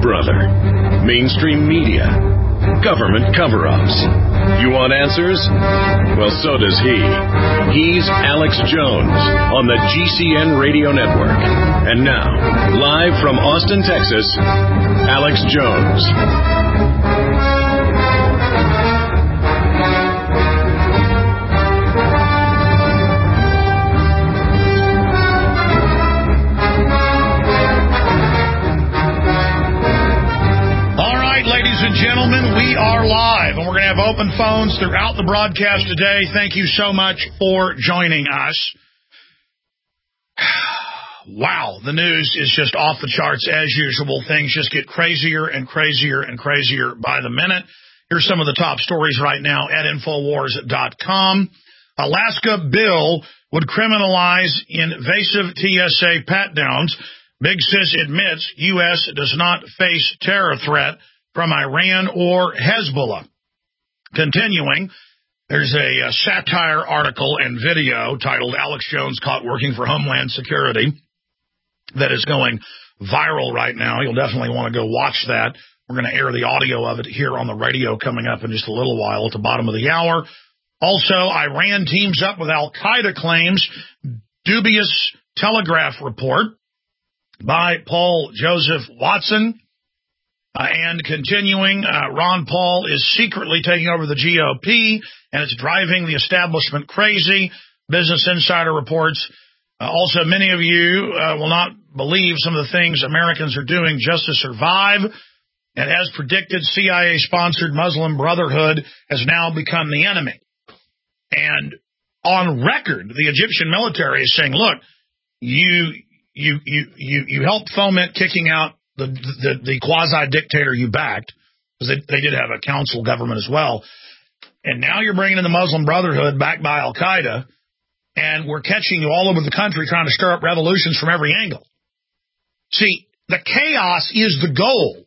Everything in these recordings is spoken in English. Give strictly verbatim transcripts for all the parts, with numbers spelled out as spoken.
brother. Mainstream media. Government cover-ups. You want answers? Well, so does he. He's Alex Jones on the G C N Radio Network. And now, live from Austin, Texas, Alex Jones. Gentlemen, we are live, and we're going to have open phones throughout the broadcast today. Thank you so much for joining us. Wow, the news is just off the charts as usual. Things just get crazier and crazier and crazier by the minute. Here's some of the top stories right now at Infowars dot com. Alaska bill would criminalize invasive T S A pat-downs. Big Sis admits U S does not face terror threat from Iran or Hezbollah. Continuing, there's a, a satire article and video titled Alex Jones Caught Working for Homeland Security that is going viral right now. You'll definitely want to go watch that. We're going to air the audio of it here on the radio coming up in just a little while at the bottom of the hour. Also, Iran teams up with Al-Qaeda claims. Dubious Telegraph report by Paul Joseph Watson. Uh, and continuing, uh, Ron Paul is secretly taking over the G O P, and it's driving the establishment crazy. Business Insider reports. Uh, also, many of you uh, will not believe some of the things Americans are doing just to survive. And as predicted, C I A-sponsored Muslim Brotherhood has now become the enemy. And on record, the Egyptian military is saying, look, you you you you, you helped foment kicking out The, the, the quasi-dictator you backed, because they, they did have a council government as well, and now you're bringing in the Muslim Brotherhood backed by Al-Qaeda, and we're catching you all over the country trying to stir up revolutions from every angle. See, the chaos is the goal.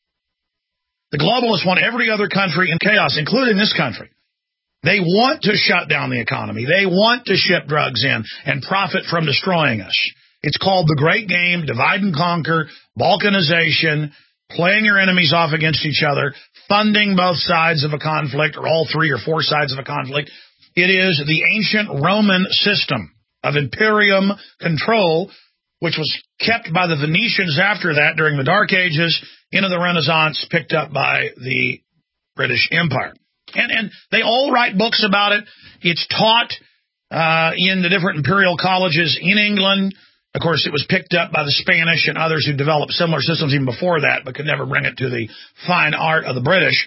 The globalists want every other country in chaos, including this country. They want to shut down the economy. They want to ship drugs in and profit from destroying us. It's called the Great Game, divide and conquer, balkanization, playing your enemies off against each other, funding both sides of a conflict, or all three or four sides of a conflict. It is the ancient Roman system of imperium control, which was kept by the Venetians after that during the Dark Ages, into the Renaissance, picked up by the British Empire. And, and they all write books about it. It's taught uh, in the different imperial colleges in England. Of course, it was picked up by the Spanish and others who developed similar systems even before that, but could never bring it to the fine art of the British.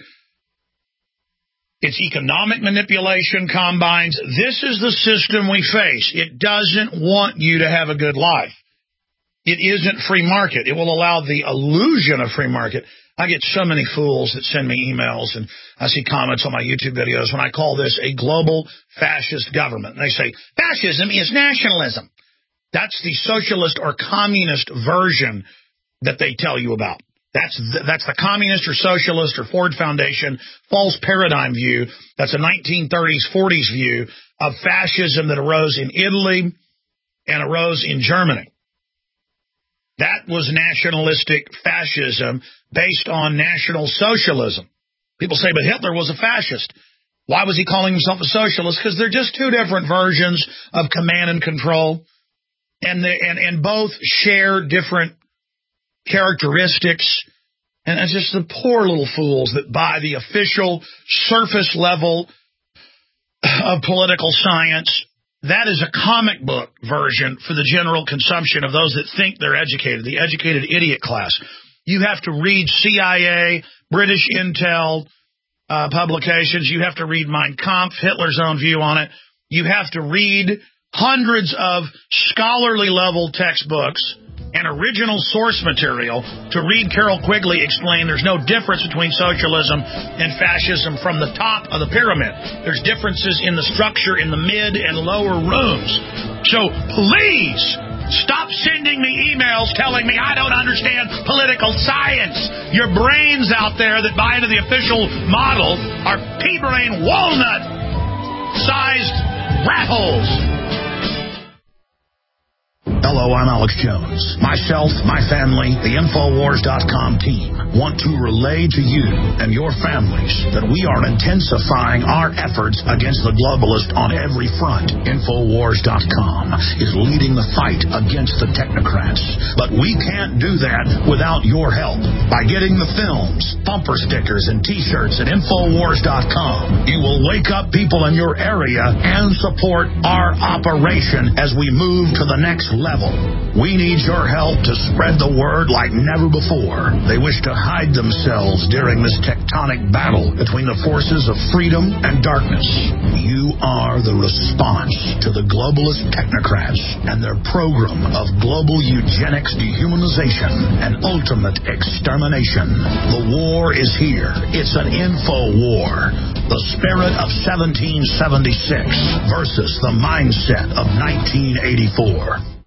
It's economic manipulation combines. This is the system we face. It doesn't want you to have a good life. It isn't free market. It will allow the illusion of free market. I get so many fools that send me emails, and I see comments on my YouTube videos when I call this a global fascist government. And they say, fascism is nationalism. That's the socialist or communist version that they tell you about. That's the, that's the communist or socialist or Ford Foundation false paradigm view. That's a nineteen thirties, forties view of fascism that arose in Italy and arose in Germany. That was nationalistic fascism based on national socialism. People say, but Hitler was a fascist. Why was he calling himself a socialist? Because they're just two different versions of command and control. And, they, and and both share different characteristics. And it's just the poor little fools that buy the official surface level of political science. That is a comic book version for the general consumption of those that think they're educated, the educated idiot class. You have to read C I A, British Intel uh, publications. You have to read Mein Kampf, Hitler's own view on it. You have to read hundreds of scholarly level textbooks and original source material to read Carol Quigley explain there's no difference between socialism and fascism from the top of the pyramid. There's differences in the structure in the mid and lower rooms. So please stop sending me emails telling me I don't understand political science. Your brains out there that buy into the official model are pea-brain walnut-sized rat holes. Hello, I'm Alex Jones. Myself, my family, the Infowars dot com team want to relay to you and your families that we are intensifying our efforts against the globalist on every front. Infowars dot com is leading the fight against the technocrats, but we can't do that without your help. By getting the films, bumper stickers, and T-shirts at Infowars dot com, you will wake up people in your area and support our operation as we move to the next level. We need your help to spread the word like never before. They wish to hide themselves during this tectonic battle between the forces of freedom and darkness. You are the response to the globalist technocrats and their program of global eugenics, dehumanization, and ultimate extermination. The war is here. It's an info war. The spirit of seventeen seventy-six versus the mindset of nineteen eighty-four.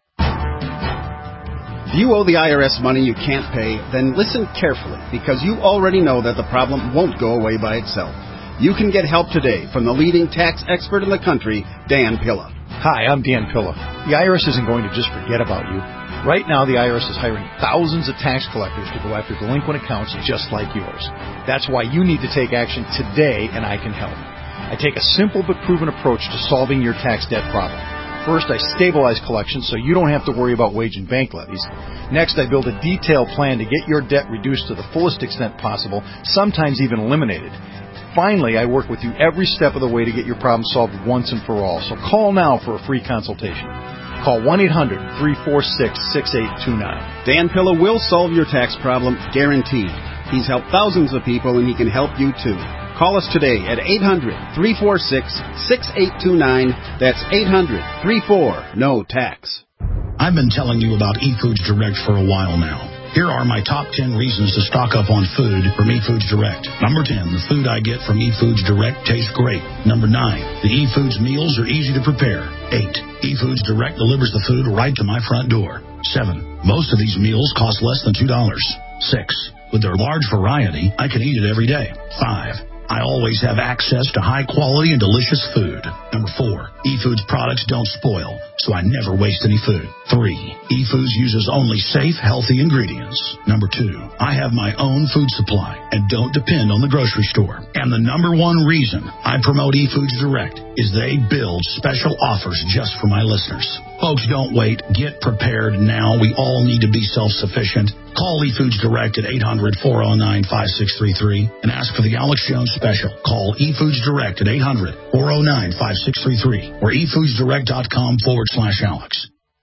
If you owe the I R S money you can't pay, then listen carefully, because you already know that the problem won't go away by itself. You can get help today from the leading tax expert in the country, Dan Pilla. Hi, I'm Dan Pilla. The I R S isn't going to just forget about you. Right now, the I R S is hiring thousands of tax collectors to go after delinquent accounts just like yours. That's why you need to take action today, and I can help. I take a simple but proven approach to solving your tax debt problem. First, I stabilize collections so you don't have to worry about wage and bank levies. Next, I build a detailed plan to get your debt reduced to the fullest extent possible, sometimes even eliminated. Finally, I work with you every step of the way to get your problem solved once and for all. So call now for a free consultation. Call one eight hundred, three four six, six eight two nine. Dan Pilla will solve your tax problem, guaranteed. He's helped thousands of people, and he can help you too. Call us today at eight hundred, three four six, six eight two nine. That's eight hundred, three four, N O tax. I've been telling you about eFoods Direct for a while now. Here are my top ten reasons to stock up on food from eFoods Direct. Number ten, the food I get from eFoods Direct tastes great. Number nine, the eFoods meals are easy to prepare. Eight, eFoods Direct delivers the food right to my front door. Seven, most of these meals cost less than two dollars. Six, with their large variety, I can eat it every day. Five, I always have access to high-quality and delicious food. Number four, eFoods products don't spoil, so I never waste any food. Three, eFoods uses only safe, healthy ingredients. Number two, I have my own food supply and don't depend on the grocery store. And the number one reason I promote eFoods Direct is they build special offers just for my listeners. Folks, don't wait. Get prepared now. We all need to be self-sufficient. Call eFoods Direct at eight hundred, four oh nine, five six three three and ask for the Alex Jones special. Call eFoods Direct at eight hundred, four oh nine, five six three three or e foods direct dot com forward slash Alex.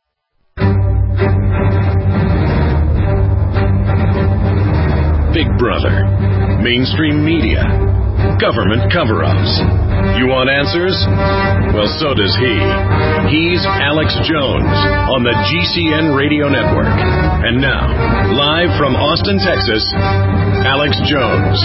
Big Brother, mainstream media, government cover-ups. You want answers? Well, so does he. He's Alex Jones on the G C N Radio Network. And now, live from Austin, Texas, Alex Jones.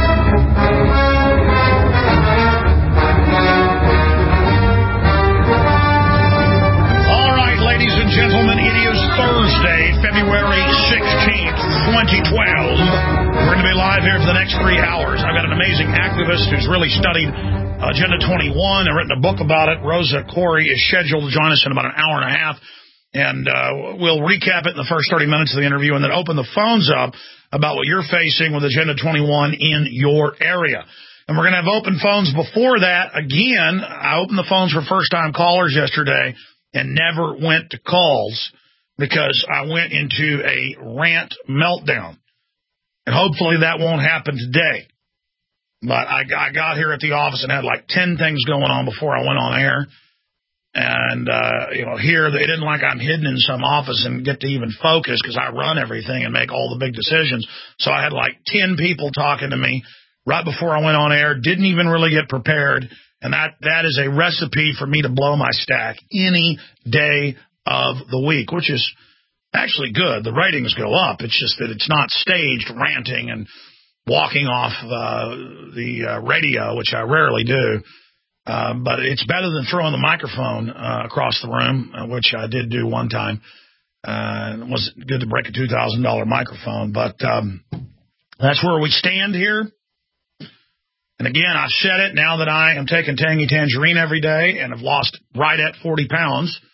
All right, ladies and gentlemen, it is Thursday, February sixteenth, twenty twelve. We're going to be live here for the next three hours. I've got an amazing activist who's really studied Agenda twenty-one and written a book about it. Rosa Corey is scheduled to join us in about an hour and a half. And uh, we'll recap it in the first thirty minutes of the interview and then open the phones up about what you're facing with Agenda twenty-one in your area. And we're going to have open phones before that. Again, I opened the phones for first-time callers yesterday and never went to calls because I went into a rant meltdown. And hopefully that won't happen today. But I, I got here at the office and had like ten things going on before I went on air. And, uh, you know, here they didn't like I'm hidden in some office and get to even focus because I run everything and make all the big decisions. So I had like ten people talking to me right before I went on air, didn't even really get prepared. And that, that is a recipe for me to blow my stack any day of the week, which is actually good. The ratings go up. It's just that it's not staged ranting and walking off uh, the uh, radio, which I rarely do. Uh, but it's better than throwing the microphone uh, across the room, uh, which I did do one time. Uh, it was good to break a two thousand dollars microphone. But um, that's where we stand here. And again, I said it, now that I am taking Tangy Tangerine every day and have lost right at forty pounds,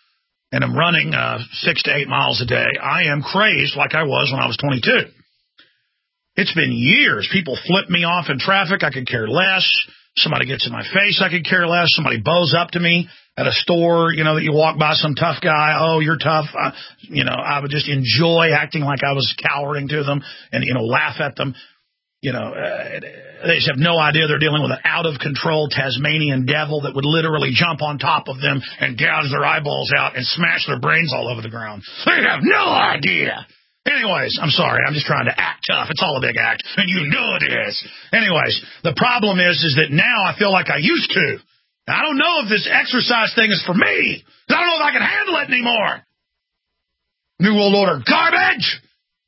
and I'm running uh, six to eight miles a day, I am crazed like I was when I was twenty-two. It's been years. People flip me off in traffic. I could care less. Somebody gets in my face. I could care less. Somebody bows up to me at a store, you know, that you walk by, some tough guy. Oh, you're tough. Uh, you know, I would just enjoy acting like I was cowering to them and, you know, laugh at them. You know, uh, they just have no idea they're dealing with an out-of-control Tasmanian devil that would literally jump on top of them and gouge their eyeballs out and smash their brains all over the ground. They have no idea. Anyways, I'm sorry. I'm just trying to act tough. It's all a big act, and you know it is. Anyways, the problem is, is that now I feel like I used to. I don't know if this exercise thing is for me. I don't know if I can handle it anymore. New World Order garbage.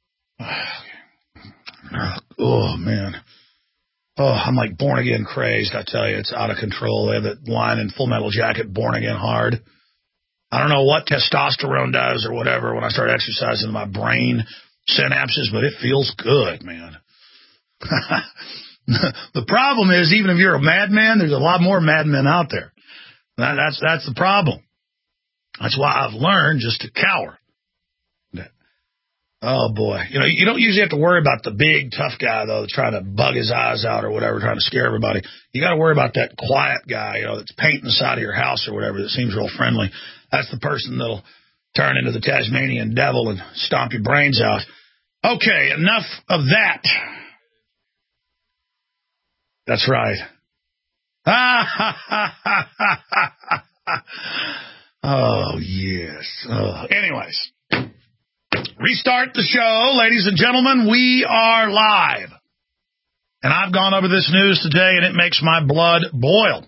Oh, man. Oh, I'm like born again crazed. I tell you, it's out of control. They have that line in Full Metal Jacket, born again hard. I don't know what testosterone does or whatever when I start exercising my brain synapses, but it feels good, man. The problem is, even if you're a madman, there's a lot more madmen out there. That, that's that's the problem. That's why I've learned just to cower. Oh, boy. You know, you don't usually have to worry about the big, tough guy, though, that's trying to bug his eyes out or whatever, trying to scare everybody. You got to worry about that quiet guy, you know, that's painting the side of your house or whatever that seems real friendly. That's the person that'll turn into the Tasmanian devil and stomp your brains out. Okay, enough of that. That's right. Oh, yes. Oh. Anyways, restart the show, ladies and gentlemen. We are live. And I've gone over this news today, and it makes my blood boil.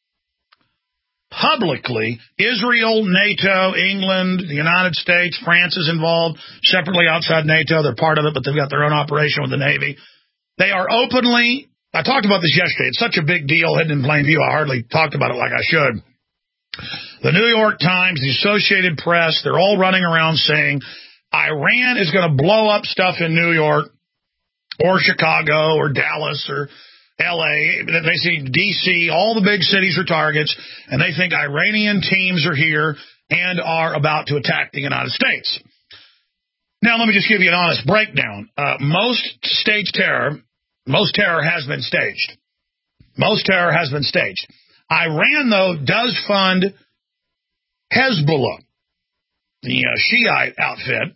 Publicly, Israel, NATO, England, the United States, France is involved. Separately outside NATO, they're part of it, but they've got their own operation with the Navy. They are openly, I talked about this yesterday, it's such a big deal, hidden in plain view, I hardly talked about it like I should. The New York Times, the Associated Press, they're all running around saying Iran is going to blow up stuff in New York or Chicago or Dallas or L A, they see D C, all the big cities are targets, and they think Iranian teams are here and are about to attack the United States. Now, let me just give you an honest breakdown. Uh, most staged terror, most terror has been staged. Most terror has been staged. Iran, though, does fund Hezbollah, the uh, Shiite outfit,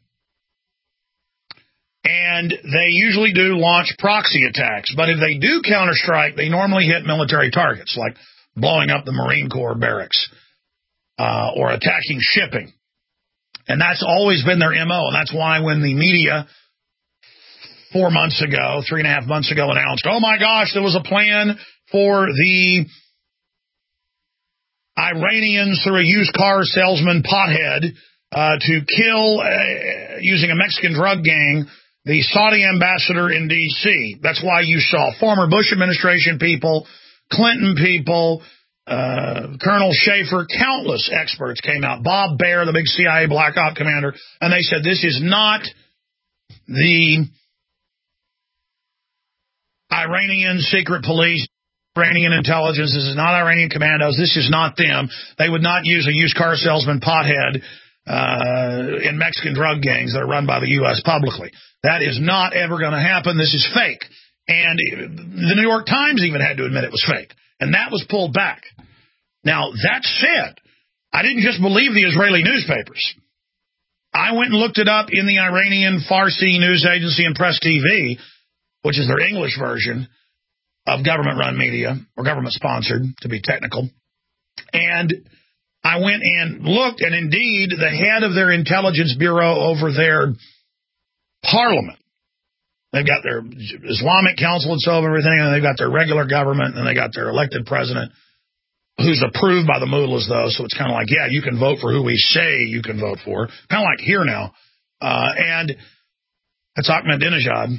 and they usually do launch proxy attacks. But if they do counterstrike, they normally hit military targets, like blowing up the Marine Corps barracks uh, or attacking shipping. And that's always been their M O. And that's why when the media four months ago, three and a half months ago, announced, oh, my gosh, there was a plan for the Iranians through a used car salesman pothead uh, to kill, uh, using a Mexican drug gang, the Saudi ambassador in D C. That's why you saw former Bush administration people, Clinton people, uh, Colonel Schaefer, countless experts came out. Bob Baer, the big C I A Black Op commander, and they said this is not the Iranian secret police, Iranian intelligence. This is not Iranian commandos. This is not them. They would not use a used car salesman pothead uh, in Mexican drug gangs that are run by the U S publicly. That is not ever going to happen. This is fake. And the New York Times even had to admit it was fake. And that was pulled back. Now, that said, I didn't just believe the Israeli newspapers. I went and looked it up in the Iranian Farsi news agency and Press T V, which is their English version of government-run media, or government-sponsored, to be technical. And I went and looked, and indeed, the head of their intelligence bureau over their parliament, they've got their Islamic council and so on, everything, and they've got their regular government, and they got their elected president, who's approved by the mullahs, though, so it's kind of like, yeah, you can vote for who we say you can vote for. Kind of like here now. Uh, and that's Ahmadinejad.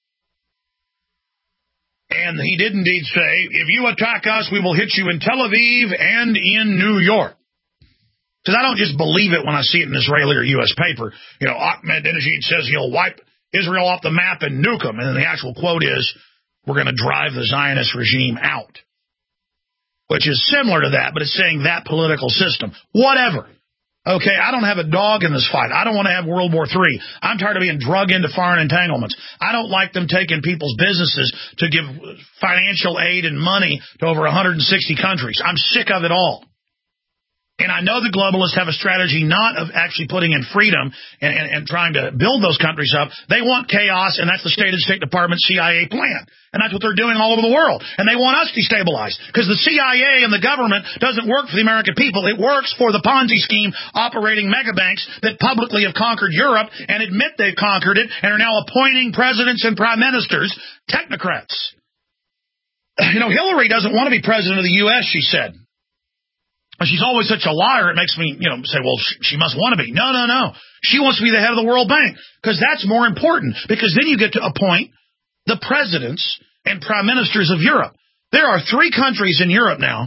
And he did indeed say, if you attack us, we will hit you in Tel Aviv and in New York. Because I don't just believe it when I see it in Israeli or U S paper. You know, Ahmadinejad says he'll wipe Israel off the map and nuke them. And then the actual quote is, we're going to drive the Zionist regime out. Which is similar to that, but it's saying that political system. Whatever. Okay, I don't have a dog in this fight. I don't want to have World War Three. I'm tired of being drug into foreign entanglements. I don't like them taking people's businesses to give financial aid and money to over one hundred sixty countries. I'm sick of it all. And I know the globalists have a strategy not of actually putting in freedom and, and, and trying to build those countries up. They want chaos, and that's the State and State Department C I A plan. And that's what they're doing all over the world. And they want us destabilized because the C I A and the government doesn't work for the American people. It works for the Ponzi scheme operating megabanks that publicly have conquered Europe and admit they've conquered it and are now appointing presidents and prime ministers, technocrats. You know, Hillary doesn't want to be president of the U S, she said. She's always such a liar, it makes me, you know, say, well, she must want to be. No, no, no. She wants to be the head of the World Bank because that's more important, because then you get to appoint the presidents and prime ministers of Europe. There are three countries in Europe now,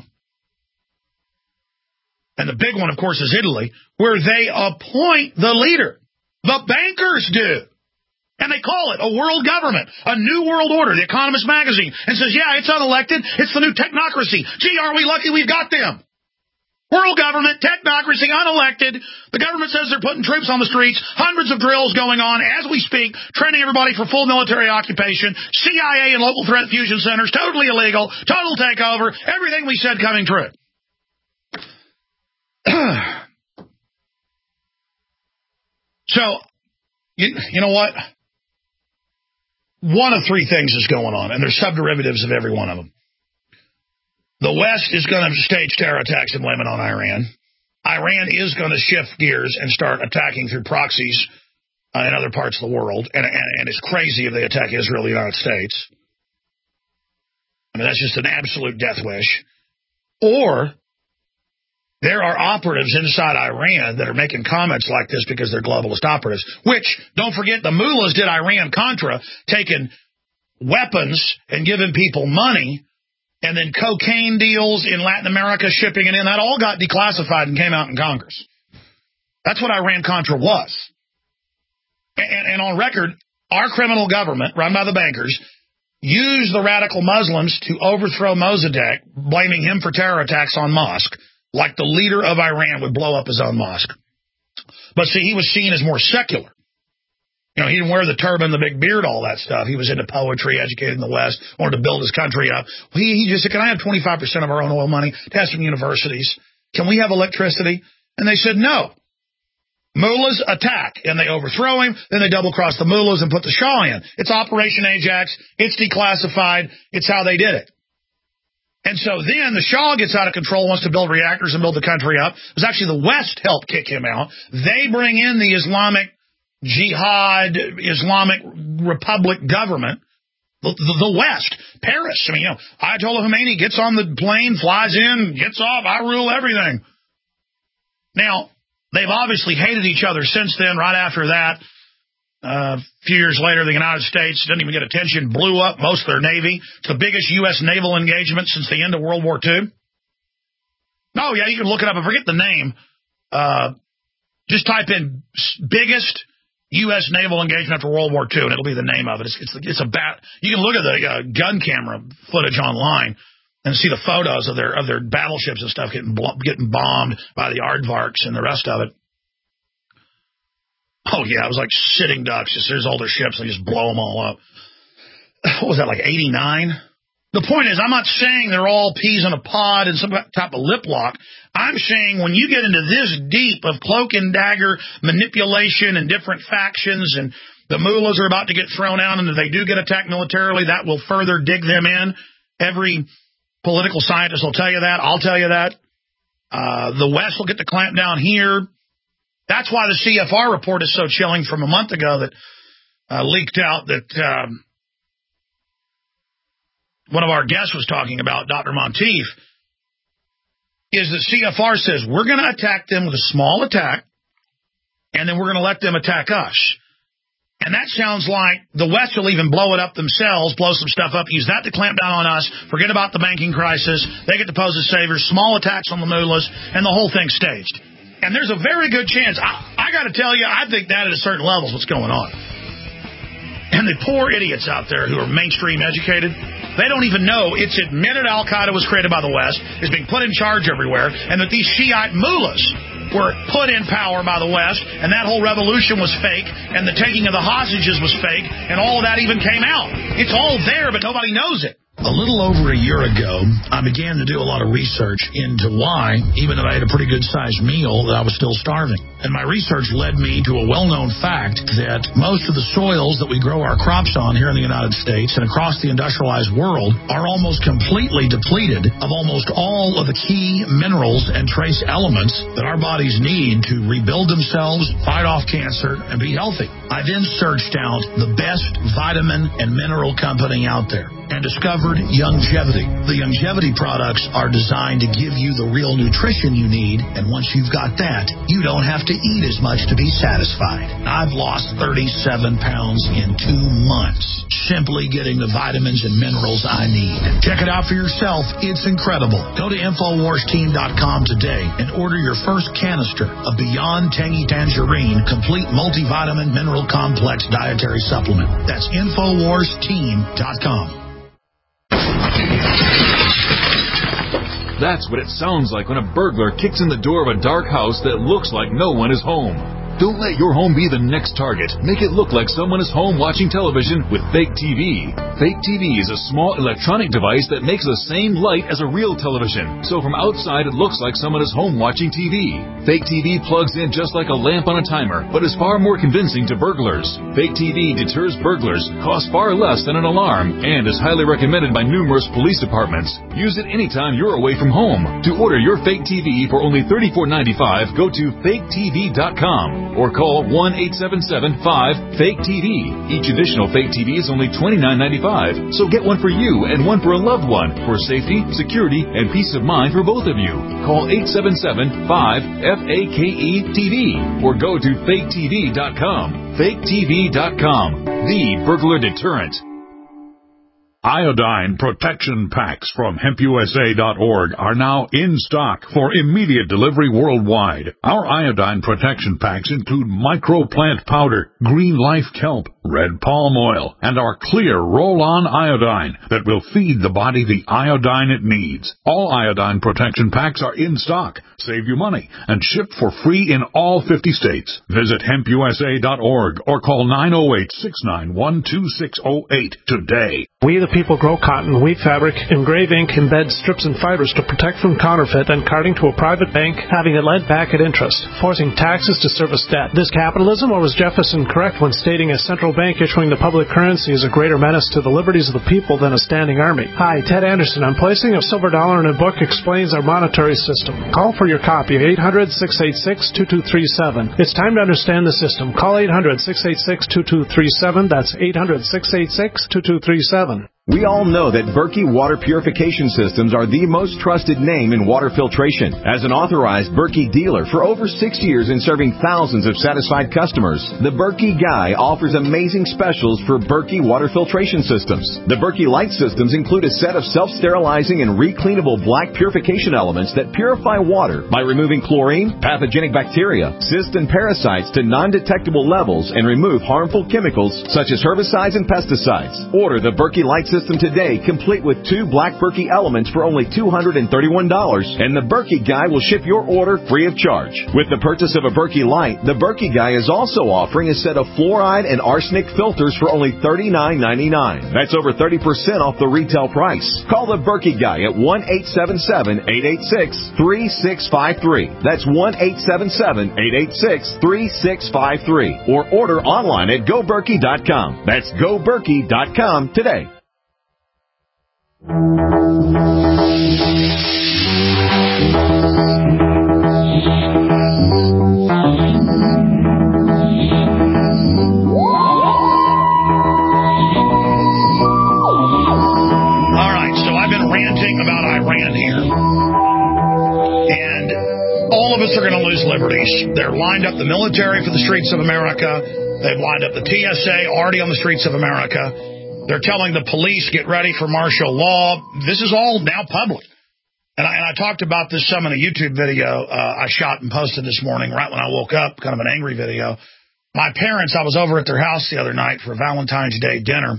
and the big one, of course, is Italy, where they appoint the leader. The bankers do. And they call it a world government, a new world order, The Economist magazine, and says, yeah, it's unelected. It's the new technocracy. Gee, are we lucky we've got them? World government, technocracy, unelected. The government says they're putting troops on the streets, hundreds of drills going on as we speak, training everybody for full military occupation, C I A and local threat fusion centers, totally illegal, total takeover, everything we said coming true. So, you, you know what? One of three things is going on, and there's subderivatives of every one of them. The West is going to stage terror attacks and blame it on Iran. Iran is going to shift gears and start attacking through proxies uh, in other parts of the world. And, and, and it's crazy if they attack Israel, the United States. I mean, that's just an absolute death wish. Or there are operatives inside Iran that are making comments like this because they're globalist operatives, which, don't forget, the mullahs did Iran-Contra, taking weapons and giving people money, and then cocaine deals in Latin America, shipping it in. That all got declassified and came out in Congress. That's what Iran-Contra was. And, and on record, our criminal government, run by the bankers, used the radical Muslims to overthrow Mossadegh, blaming him for terror attacks on mosque, like the leader of Iran would blow up his own mosque. But see, he was seen as more secular. You know, he didn't wear the turban, the big beard, all that stuff. He was into poetry, educated in the West, wanted to build his country up. He, he just said, can I have twenty-five percent of our own oil money to have some universities? Can we have electricity? And they said, no. Mullahs attack, and they overthrow him. Then they double-cross the mullahs and put the Shah in. It's Operation Ajax. It's declassified. It's how they did it. And so then the Shah gets out of control, wants to build reactors and build the country up. It was actually the West helped kick him out. They bring in the Islamic Jihad, Islamic Republic government, the, the, the West, Paris. I mean, you know, Ayatollah Khomeini gets on the plane, flies in, gets off, I rule everything. Now, they've obviously hated each other since then. Right after that, uh, a few years later, the United States didn't even get attention, blew up most of their Navy. It's the biggest U S naval engagement since the end of World War Two. Oh, yeah, you can look it up. I forget the name. Uh, just type in biggest U S naval engagement after World War Two, and it'll be the name of it. It's, it's, it's a bat. You can look at the uh, gun camera footage online and see the photos of their of their battleships and stuff getting getting bombed by the aardvarks and the rest of it. Oh yeah, it was like sitting ducks. Just there's all their ships, they just blow them all up. What was that, like eighty-nine? The point is, I'm not saying they're all peas in a pod and some type of lip lock. I'm saying when you get into this deep of cloak and dagger manipulation and different factions, and the mullahs are about to get thrown out, and if they do get attacked militarily, that will further dig them in. Every political scientist will tell you that. I'll tell you that. Uh, the West will get to clamp down here. That's why the C F R report is so chilling from a month ago that uh, leaked out that um, one of our guests was talking about, Doctor Monteith, is that C F R says we're going to attack them with a small attack, and then we're going to let them attack us. And that sounds like the West will even blow it up themselves, blow some stuff up, use that to clamp down on us, forget about the banking crisis, they get to pose as saviors, small attacks on the mullahs, and the whole thing's staged. And there's a very good chance, I, I got to tell you, I think that at a certain level is what's going on. And the poor idiots out there who are mainstream educated, they don't even know it's admitted Al-Qaeda was created by the West, is being put in charge everywhere, and that these Shiite mullahs were put in power by the West, and that whole revolution was fake, and the taking of the hostages was fake, and all of that even came out. It's all there, but nobody knows it. A little over a year ago, I began to do a lot of research into why, even though I had a pretty good-sized meal, that I was still starving. And my research led me to a well-known fact that most of the soils that we grow our crops on here in the United States and across the industrialized world are almost completely depleted of almost all of the key minerals and trace elements that our bodies need to rebuild themselves, fight off cancer, and be healthy. I then searched out the best vitamin and mineral company out there and discovered Youngevity. The Youngevity products are designed to give you the real nutrition you need, and once you've got that, you don't have to eat as much to be satisfied. I've lost thirty-seven pounds in two months simply getting the vitamins and minerals I need. Check it out for yourself. It's incredible. Go to Infowars Team dot com today and order your first canister of Beyond Tangy Tangerine Complete Multivitamin Mineral Complex Dietary Supplement. That's Infowars Team dot com. That's what it sounds like when a burglar kicks in the door of a dark house that looks like no one is home. Don't let your home be the next target. Make it look like someone is home watching television with Fake T V. Fake T V is a small electronic device that makes the same light as a real television. So from outside, it looks like someone is home watching T V. Fake T V plugs in just like a lamp on a timer, but is far more convincing to burglars. Fake T V deters burglars, costs far less than an alarm, and is highly recommended by numerous police departments. Use it anytime you're away from home. To order your Fake T V for only thirty-four ninety-five, go to Fake T V dot com. Or call one eight seven seven five Fake T V. Each additional Fake T V is only twenty-nine ninety-five. So get one for you and one for a loved one for safety, security, and peace of mind for both of you. Call eight seven seven five F A K E T V or go to Fake T V dot com. Fake T V dot com, the burglar deterrent. Iodine protection packs from hemp U S A dot org are now in stock for immediate delivery worldwide. Our iodine protection packs include microplant powder, green life kelp, red palm oil, and our clear roll-on iodine that will feed the body the iodine it needs. All iodine protection packs are in stock, save you money, and shipped for free in all fifty states. Visit hemp U S A dot org or call nine oh eight, six nine one, two six oh eight today. We the people grow cotton, weave fabric, engrave ink, embed strips and fibers to protect from counterfeit and carting to a private bank, having it lent back at interest, forcing taxes to service debt. This capitalism, or was Jefferson correct when stating a central bank issuing the public currency is a greater menace to the liberties of the people than a standing army? Hi, Ted Anderson. I'm placing a silver dollar in a book explains our monetary system. Call for your copy, eight hundred, six eight six, two two three seven. It's time to understand the system. Call eight hundred, six eight six, two two three seven. That's eight hundred, six eight six, two two three seven. We all know that Berkey Water Purification Systems are the most trusted name in water filtration. As an authorized Berkey dealer for over six years and serving thousands of satisfied customers, the Berkey Guy offers amazing specials for Berkey Water Filtration Systems. The Berkey Light Systems include a set of self-sterilizing and recleanable black purification elements that purify water by removing chlorine, pathogenic bacteria, cysts, and parasites to non-detectable levels and remove harmful chemicals such as herbicides and pesticides. Order the Berkey Light System today, complete with two black Berkey elements for only two hundred thirty-one dollars, and the Berkey Guy will ship your order free of charge. With the purchase of a Berkey Light, the Berkey Guy is also offering a set of fluoride and arsenic filters for only thirty-nine ninety-nine. That's over thirty percent off the retail price. Call the Berkey Guy at one eight seven seven, eight eight six, three six five three. That's one eight seven seven, eight eight six, three six five three. Or order online at go berkey dot com. That's go berkey dot com today. All right, so I've been ranting about Iran here. And all of us are going to lose liberties. They're lined up the military for the streets of America. They've lined up the T S A already on the streets of America. They're telling the police, get ready for martial law. This is all now public. And I, and I talked about this some in a YouTube video uh, I shot and posted this morning right when I woke up, kind of an angry video. My parents, I was over at their house the other night for Valentine's Day dinner,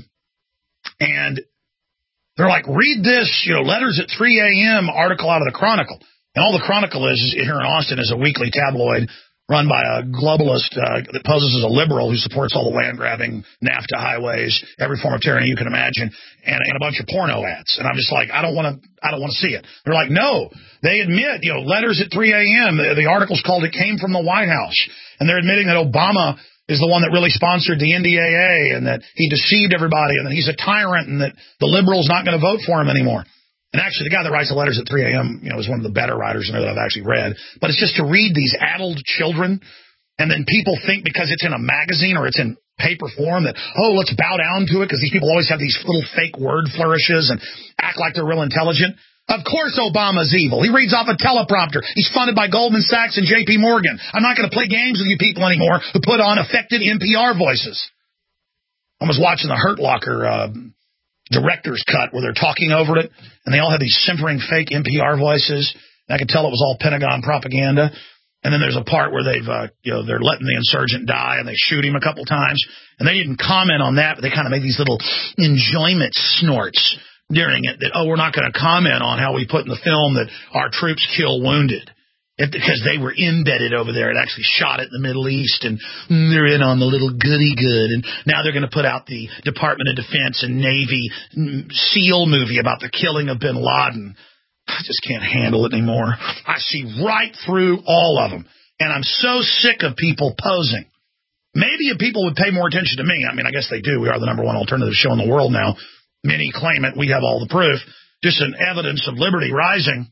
and they're like, read this, you know, letters at three a.m. article out of the Chronicle. And all the Chronicle is, is here in Austin is a weekly tabloid run by a globalist uh, that poses as a liberal who supports all the land-grabbing, NAFTA highways, every form of tyranny you can imagine, and, and a bunch of porno ads. And I'm just like, I don't want to I don't want to see it. They're like, no. They admit, you know, letters at three a.m., the, the article's called It Came from the White House. And they're admitting that Obama is the one that really sponsored the N D A A and that he deceived everybody and that he's a tyrant and that the liberals not going to vote for him anymore. And actually, the guy that writes the letters at three a.m., you know, is one of the better writers that I've actually read. But it's just to read these addled children, and then people think because it's in a magazine or it's in paper form that, oh, let's bow down to it because these people always have these little fake word flourishes and act like they're real intelligent. Of course Obama's evil. He reads off a teleprompter. He's funded by Goldman Sachs and J P Morgan. I'm not going to play games with you people anymore who put on affected N P R voices. I was watching the Hurt Locker uh, director's cut where they're talking over it, and they all have these simpering fake N P R voices. And I could tell it was all Pentagon propaganda. And then there's a part where they've, uh, you know, they're letting the insurgent die, and they shoot him a couple times. And they didn't comment on that, but they kind of made these little enjoyment snorts during it that, oh, we're not going to comment on how we put in the film that our troops kill wounded. It, because they were embedded over there and actually shot it in the Middle East, and they're in on the little goody-good. And now they're going to put out the Department of Defense and Navy SEAL movie about the killing of bin Laden. I just can't handle it anymore. I see right through all of them, and I'm so sick of people posing. Maybe if people would pay more attention to me, I mean, I guess they do. We are the number one alternative show in the world now. Many claim it. We have all the proof. Just an evidence of liberty rising.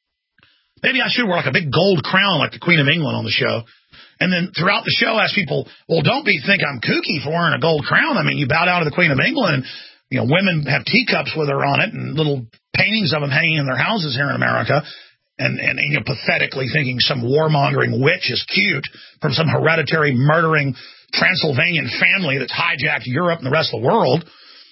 Maybe I should wear like a big gold crown like the Queen of England on the show. And then throughout the show, ask people, well, don't be think I'm kooky for wearing a gold crown. I mean, you bow down to the Queen of England, and, you know, women have teacups with her on it and little paintings of them hanging in their houses here in America. And, and, and you know, pathetically thinking some warmongering witch is cute from some hereditary murdering Transylvanian family that's hijacked Europe and the rest of the world.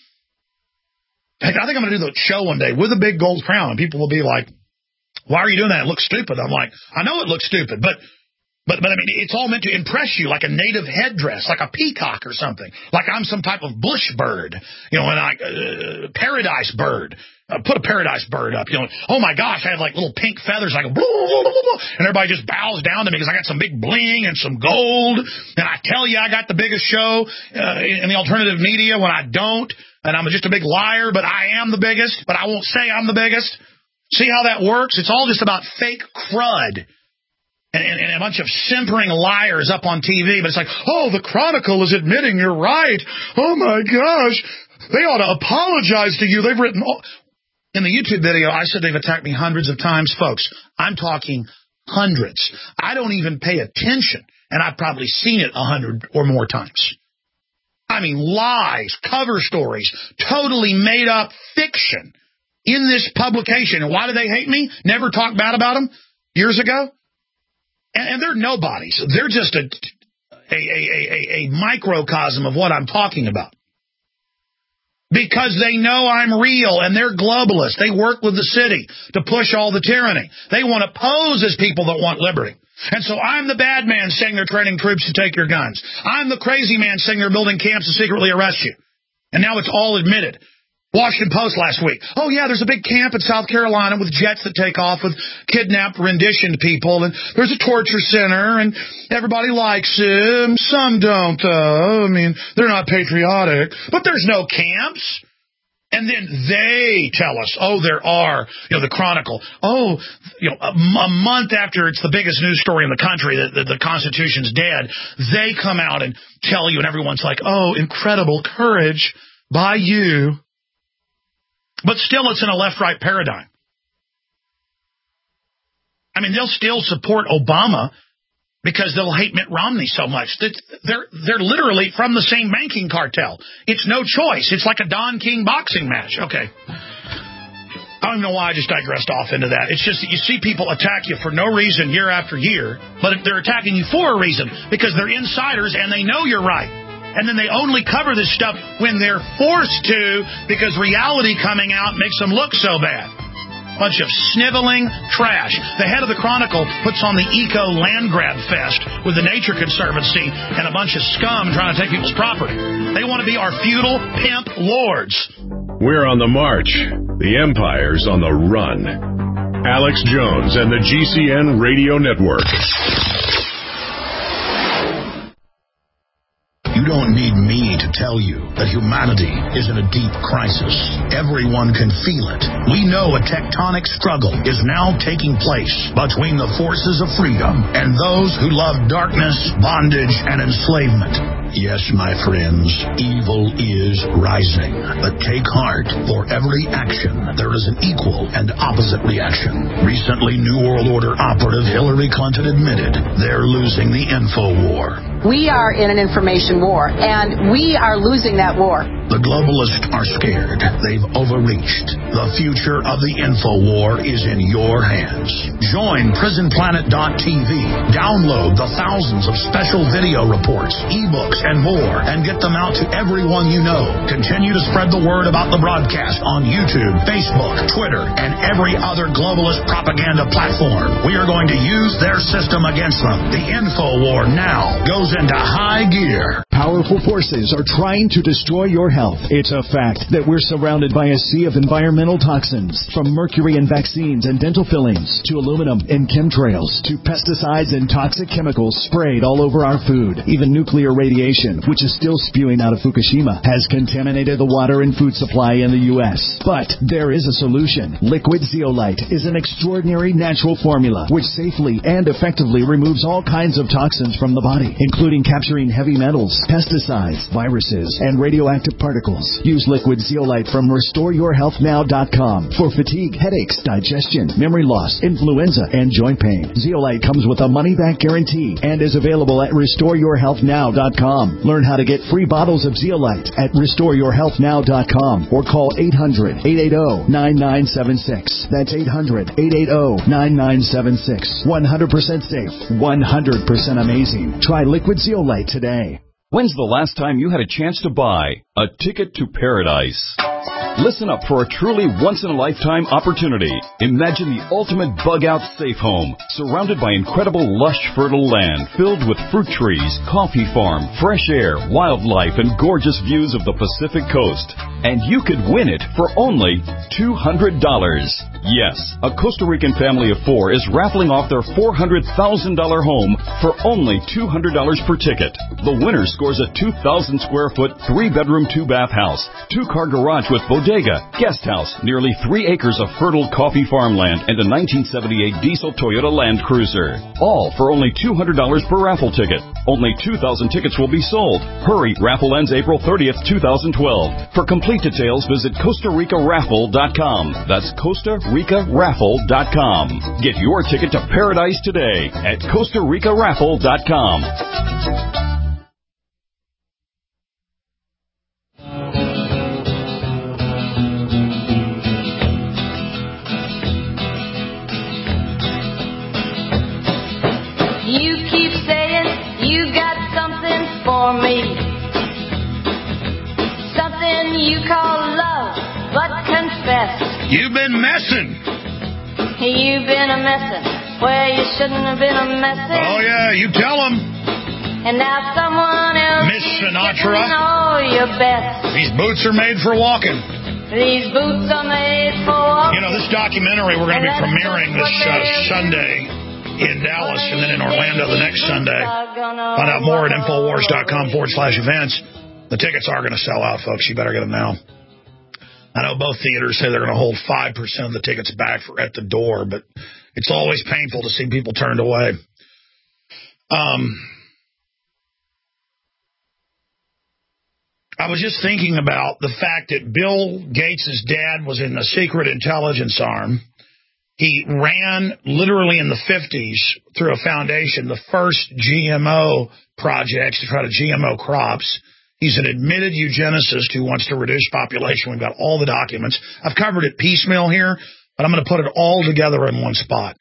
Heck, I think I'm going to do the show one day with a big gold crown, and people will be like, why are you doing that? It looks stupid. I'm like, I know it looks stupid, but, but, but I mean, it's all meant to impress you, like a native headdress, like a peacock or something, like I'm some type of bush bird, you know, and I, uh, paradise bird. Uh, put a paradise bird up, you know. Oh my gosh, I have like little pink feathers, like a blah, blah, blah, blah, and everybody just bows down to me because I got some big bling and some gold. And I tell you, I got the biggest show uh, in the alternative media when I don't, and I'm just a big liar. But I am the biggest, but I won't say I'm the biggest. See how that works? It's all just about fake crud and, and, and a bunch of simpering liars up on T V. But it's like, oh, the Chronicle is admitting you're right. Oh, my gosh. They ought to apologize to you. They've written all... In the YouTube video, I said they've attacked me hundreds of times. Folks, I'm talking hundreds. I don't even pay attention, and I've probably seen it a hundred or more times. I mean, lies, cover stories, totally made-up fiction in this publication. And why do they hate me? Never talked bad about them years ago? And, and they're nobodies. They're just a, a, a, a, a microcosm of what I'm talking about. Because they know I'm real, and they're globalists. They work with the city to push all the tyranny. They want to pose as people that want liberty. And so I'm the bad man saying they're training troops to take your guns. I'm the crazy man saying they're building camps to secretly arrest you. And now it's all admitted. Washington Post last week. Oh, yeah, there's a big camp in South Carolina with jets that take off with kidnapped, renditioned people. And there's a torture center, and everybody likes them. Some don't, though. I mean, they're not patriotic. But there's no camps. And then they tell us, oh, there are, you know, the Chronicle. Oh, you know, a, a month after it's the biggest news story in the country that the, the Constitution's dead, they come out and tell you, and everyone's like, oh, incredible courage by you. But still, it's in a left-right paradigm. I mean, they'll still support Obama because they'll hate Mitt Romney so much. They're, they're literally from the same banking cartel. It's no choice. It's like a Don King boxing match. Okay. I don't even know why I just digressed off into that. It's just that you see people attack you for no reason year after year, but they're attacking you for a reason because they're insiders and they know you're right. And then they only cover this stuff when they're forced to because reality coming out makes them look so bad. Bunch of sniveling trash. The head of the Chronicle puts on the Eco Land Grab Fest with the Nature Conservancy and a bunch of scum trying to take people's property. They want to be our feudal pimp lords. We're on the march. The empire's on the run. Alex Jones and the G C N Radio Network. You don't need me to tell you that humanity is in a deep crisis. Everyone can feel it. We know a tectonic struggle is now taking place between the forces of freedom and those who love darkness, bondage, and enslavement. Yes, my friends, evil is rising. But take heart. For every action, there is an equal and opposite reaction. Recently, New World Order operative Hillary Clinton admitted they're losing the info war. We are in an information war, and we are losing that war. The globalists are scared. They've overreached. The future of the info war is in your hands. Join prison planet dot t v. Download the thousands of special video reports, ebooks, and more, and get them out to everyone you know. Continue to spread the word about the broadcast on YouTube, Facebook, Twitter, and every other globalist propaganda platform. We are going to use their system against them. The info war now goes into high gear. Powerful forces are trying to destroy your health. It's a fact that we're surrounded by a sea of environmental toxins, from mercury in vaccines and dental fillings, to aluminum in chemtrails, to pesticides and toxic chemicals sprayed all over our food. Even nuclear radiation, which is still spewing out of Fukushima, has contaminated the water and food supply in the U S. But there is a solution. Liquid Zeolite is an extraordinary natural formula which safely and effectively removes all kinds of toxins from the body, including capturing heavy metals, pesticides, viruses, and radioactive particles. Use Liquid Zeolite from restore your health now dot com for fatigue, headaches, digestion, memory loss, influenza, and joint pain. Zeolite comes with a money-back guarantee and is available at restore your health now dot com. Learn how to get free bottles of Zeolite at restore your health now dot com or call eight hundred, eight eight zero, nine nine seven six. That's eight hundred, eight eight zero, nine nine seven six. one hundred percent safe, one hundred percent amazing. Try Liquid Zeolite today. When's the last time you had a chance to buy a ticket to paradise? Listen up for a truly once-in-a-lifetime opportunity. Imagine the ultimate bug-out safe home, surrounded by incredible lush, fertile land filled with fruit trees, coffee farm, fresh air, wildlife, and gorgeous views of the Pacific coast. And you could win it for only two hundred dollars. Yes, a Costa Rican family of four is raffling off their four hundred thousand dollars home for only two hundred dollars per ticket. The winner scores a two thousand square foot, three-bedroom, two-bath house, two-car garage with bodega, guest house, nearly three acres of fertile coffee farmland, and a nineteen seventy-eight diesel Toyota Land Cruiser. All for only two hundred dollars per raffle ticket. Only two thousand tickets will be sold. Hurry, raffle ends April thirtieth, two thousand twelve. For complete details, visit Costa Rica Raffle dot com. That's Costa Rica Raffle dot com. Get your ticket to paradise today at Costa Rica Raffle dot com. You keep saying you got something for me, something you call love, but confess you've been messing. You've been a messin' where you shouldn't have been a messin'. Oh yeah, you tell them. And now someone else Miss Sinatra. Oh, your best. These boots are made for walking. These boots are made for walking. You know, this documentary we're going to be premiering this uh, Sunday in Dallas and then in Orlando the next Sunday. Find out more at Infowars.com forward slash events. The tickets are going to sell out, folks. You better get them now. I know both theaters say they're going to hold five percent of the tickets back for at the door, but it's always painful to see people turned away. Um, I was just thinking about the fact that Bill Gates' dad was in the secret intelligence arm. He ran literally in the fifties through a foundation, the first G M O projects to try to G M O crops. He's an admitted eugenicist who wants to reduce population. We've got all the documents. I've covered it piecemeal here, but I'm going to put it all together in one spot.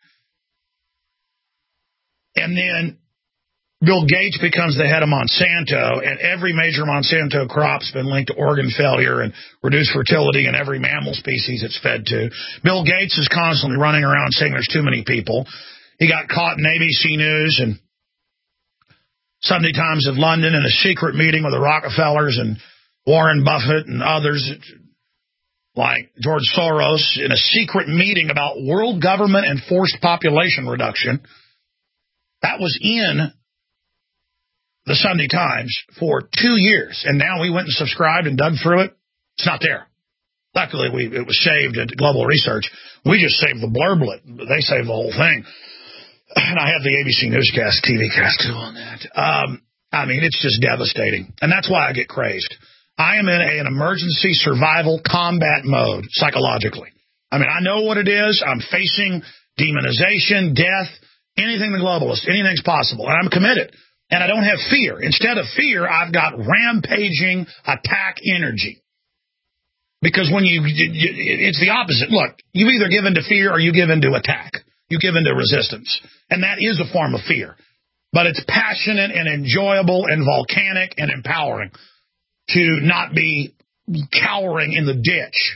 And then Bill Gates becomes the head of Monsanto, and every major Monsanto crop's been linked to organ failure and reduced fertility in every mammal species it's fed to. Bill Gates is constantly running around saying there's too many people. He got caught in A B C News and Sunday Times of London in a secret meeting with the Rockefellers and Warren Buffett and others. like George Soros in a secret meeting about world government and forced population reduction. That was in the Sunday Times for two years, and now we went and subscribed and dug through it. It's not there. Luckily, we, it was saved at Global Research. We just saved the blurblet. They saved the whole thing. And I have the A B C Newscast, T V cast, too, on that. Um, I mean, it's just devastating. And that's why I get crazed. I am in a, an emergency survival combat mode, psychologically. I mean, I know what it is. I'm facing demonization, death, anything the globalist, anything's possible. And I'm committed. And I don't have fear. Instead of fear, I've got rampaging attack energy. Because when you, it's the opposite. Look, you either give in to fear or you give in to attack. You give in to resistance. And that is a form of fear. But it's passionate and enjoyable and volcanic and empowering to not be cowering in the ditch.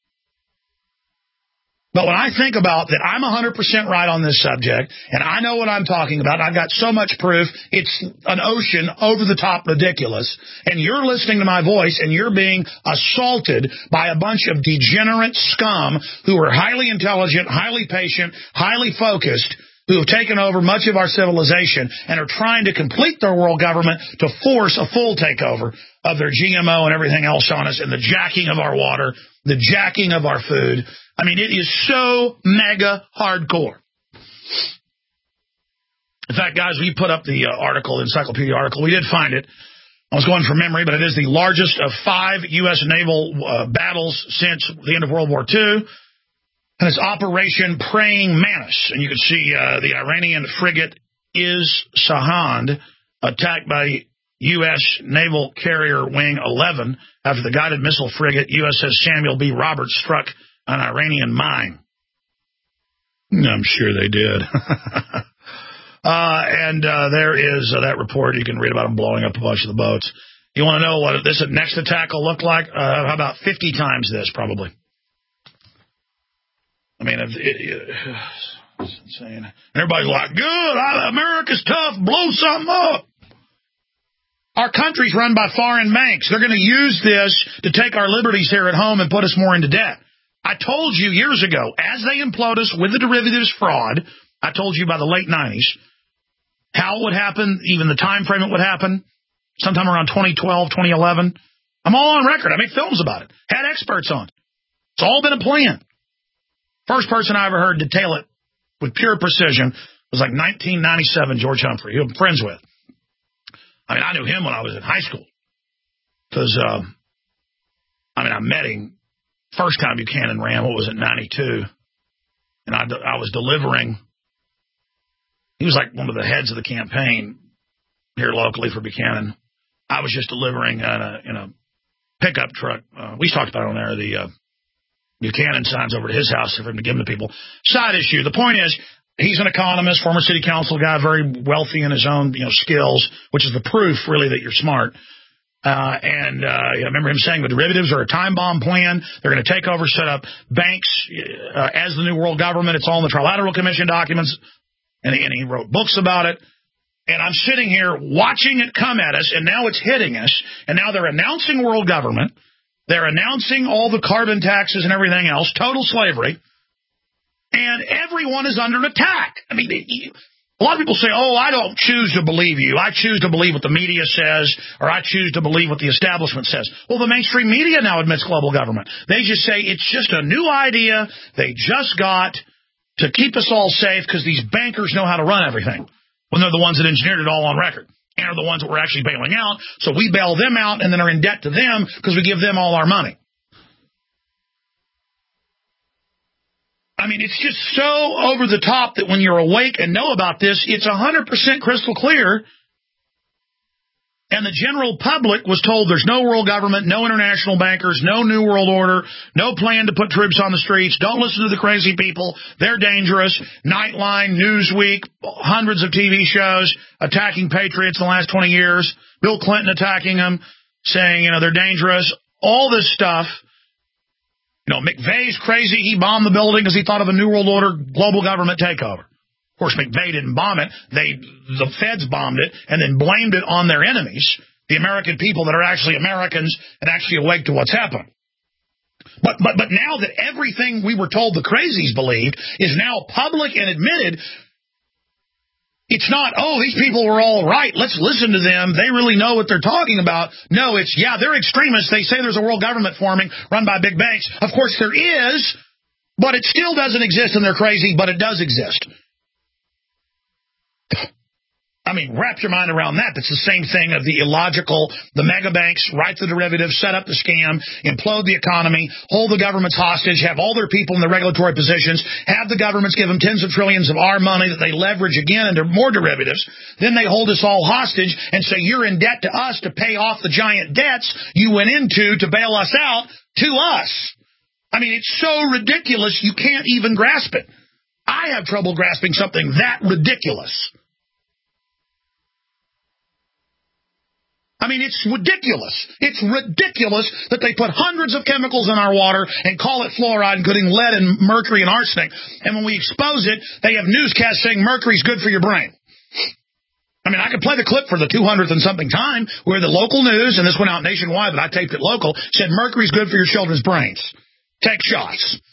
But when I think about that, I'm one hundred percent right on this subject, and I know what I'm talking about. I've got so much proof. It's an ocean over the top ridiculous. And you're listening to my voice, and you're being assaulted by a bunch of degenerate scum who are highly intelligent, highly patient, highly focused, who have taken over much of our civilization and are trying to complete their world government to force a full takeover of their G M O and everything else on us, and the jacking of our water, the jacking of our food. I mean, it is so mega hardcore. In fact, guys, we put up the uh, article, the encyclopedia article. We did find it. I was going from memory, but it is the largest of five U S naval uh, battles since the end of World War Two. And it's Operation Praying Mantis. And you can see uh, the Iranian frigate Isfahan attacked by U S Naval Carrier Wing eleven after the guided missile frigate U S S Samuel B. Roberts struck an Iranian mine. I'm sure they did. uh, and uh, there is uh, that report. You can read about them blowing up a bunch of the boats. You want to know what this next attack will look like? Uh, how about fifty times this, probably? I mean, it, it, it's insane. And everybody's like, good, I, America's tough, blow something up. Our country's run by foreign banks. They're going to use this to take our liberties here at home and put us more into debt. I told you years ago, as they implode us with the derivatives fraud, I told you by the late nineties, how it would happen, even the time frame it would happen, sometime around twenty twelve, twenty eleven. I'm all on record. I made films about it. Had experts on. It's all been a plan. First person I ever heard detail it with pure precision was like nineteen ninety-seven, George Humphrey, who I'm friends with. I mean, I knew him when I was in high school. Because, uh, I mean, I met him first time Buchanan ran, what was it, ninety-two. And I, I was delivering. He was like one of the heads of the campaign here locally for Buchanan. I was just delivering in a, in a pickup truck. Uh, we talked about it on there, the uh, Buchanan signs over to his house for him to give them to people. Side issue. The point is, he's an economist, former city council guy, very wealthy in his own, you know, skills, which is the proof, really, that you're smart. Uh, and uh, I remember him saying the derivatives are a time bomb plan. They're going to take over, set up banks uh, as the new world government. It's all in the Trilateral Commission documents. And he, and he wrote books about it. And I'm sitting here watching it come at us, and now it's hitting us. And now they're announcing world government. They're announcing all the carbon taxes and everything else, total slavery. And everyone is under attack. I mean, a lot of people say, oh, I don't choose to believe you. I choose to believe what the media says, or I choose to believe what the establishment says. Well, the mainstream media now admits global government. They just say it's just a new idea they just got to keep us all safe because these bankers know how to run everything, when they're the ones that engineered it all on record and are the ones that we're actually bailing out. So we bail them out and then are in debt to them because we give them all our money. I mean, it's just so over the top that when you're awake and know about this, it's one hundred percent crystal clear. And the general public was told there's no world government, no international bankers, no new world order, no plan to put troops on the streets. Don't listen to the crazy people. They're dangerous. Nightline, Newsweek, hundreds of T V shows attacking patriots in the last twenty years. Bill Clinton attacking them, saying, you know, they're dangerous. All this stuff. You know, McVeigh's crazy. He bombed the building because he thought of a New World Order global government takeover. Of course, McVeigh didn't bomb it. They, the feds bombed it and then blamed it on their enemies, the American people that are actually Americans and actually awake to what's happened. But, but, but now that everything we were told the crazies believed is now public and admitted, it's not, oh, these people were all right, let's listen to them, they really know what they're talking about. No, it's, yeah, they're extremists, they say there's a world government forming run by big banks. Of course there is, but it still doesn't exist and they're crazy, but it does exist. I mean, wrap your mind around that. That's the same thing of the illogical, the mega banks write the derivatives, set up the scam, implode the economy, hold the governments hostage, have all their people in the regulatory positions, have the governments give them tens of trillions of our money that they leverage again into more derivatives. Then they hold us all hostage and say you're in debt to us to pay off the giant debts you went into to bail us out to us. I mean, it's so ridiculous you can't even grasp it. I have trouble grasping something that ridiculous. I mean, it's ridiculous. It's ridiculous that they put hundreds of chemicals in our water and call it fluoride, including lead and mercury and arsenic. And when we expose it, they have newscasts saying mercury's good for your brain. I mean, I could play the clip for the two hundredth and something time where the local news, and this went out nationwide, but I taped it local, said mercury's good for your children's brains. Take shots.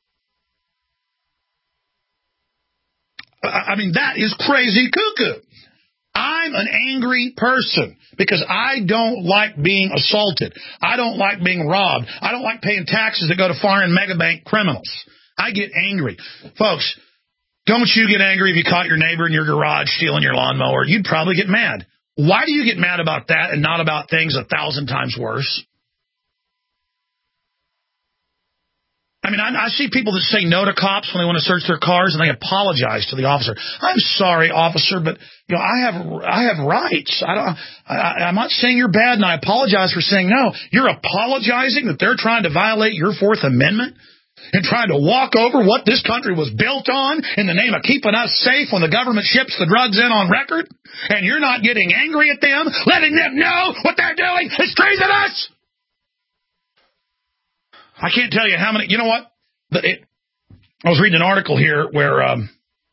I mean, that is crazy cuckoo. I'm an angry person because I don't like being assaulted. I don't like being robbed. I don't like paying taxes that go to foreign megabank criminals. I get angry. Folks, don't you get angry if you caught your neighbor in your garage stealing your lawnmower. You'd probably get mad. Why do you get mad about that and not about things a thousand times worse? I mean, I, I see people that say no to cops when they want to search their cars, and they apologize to the officer. I'm sorry, officer, but you know, I have I have rights. I don't. I, I'm not saying you're bad, and I apologize for saying no. You're apologizing that they're trying to violate your Fourth Amendment and trying to walk over what this country was built on in the name of keeping us safe when the government ships the drugs in on record, and you're not getting angry at them, letting them know what they're doing is treasonous. I can't tell you how many, you know what? It, I was reading an article here where um,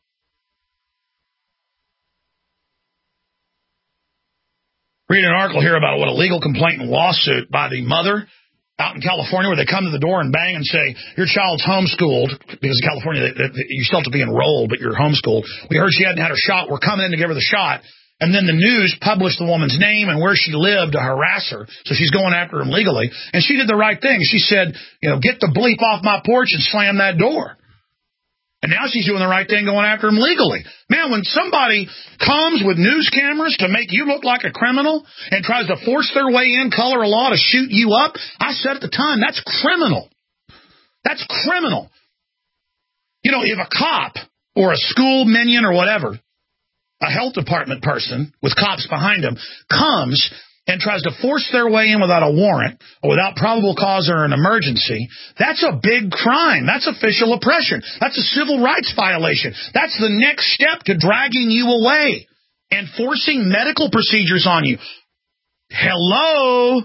reading an article here about what a legal complaint and lawsuit by the mother out in California where they come to the door and bang and say, your child's homeschooled, because in California they, they, you still have to be enrolled, but you're homeschooled. We heard she hadn't had her shot. We're coming in to give her the shot. And then the news published the woman's name and where she lived to harass her. So she's going after him legally. And she did the right thing. She said, you know, get the bleep off my porch and slam that door. And now she's doing the right thing going after him legally. Man, when somebody comes with news cameras to make you look like a criminal and tries to force their way in, color a law to shoot you up, I said at the time, that's criminal. That's criminal. You know, if a cop or a school minion or whatever, a health department person with cops behind him, comes and tries to force their way in without a warrant or without probable cause or an emergency, that's a big crime. That's official oppression. That's a civil rights violation. That's the next step to dragging you away and forcing medical procedures on you. Hello?